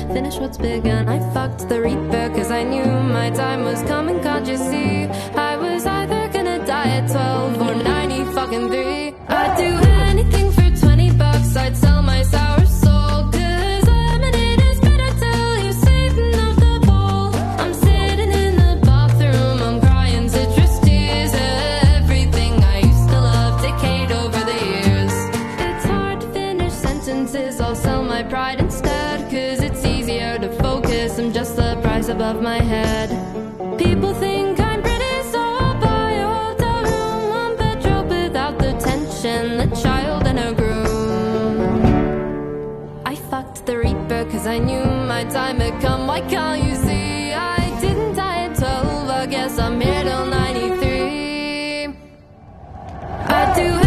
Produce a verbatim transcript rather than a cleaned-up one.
finish what's begun. I fucked the reaper cause I knew my time was coming. Can't you see? I was either gonna die at twelve or ninety fucking three. I'd do anything for twenty bucks. I'd sell my sour soul, cause lemonade is better till you're sweetened off the bowl. I'm sitting in the bathroom, I'm crying citrus tears. Everything I used to love decayed over the years. It's hard to finish sentences, I'll sell my pride instead, cause it's easier to focus, I'm just the price above my head. People think I'm pretty, so I'll buy a hotel room, one bedroom without the tension, the child and her groom. I fucked the reaper cause I knew my time had come. Why can't you see? I didn't die at twelve, I guess I'm here till ninety-three. I do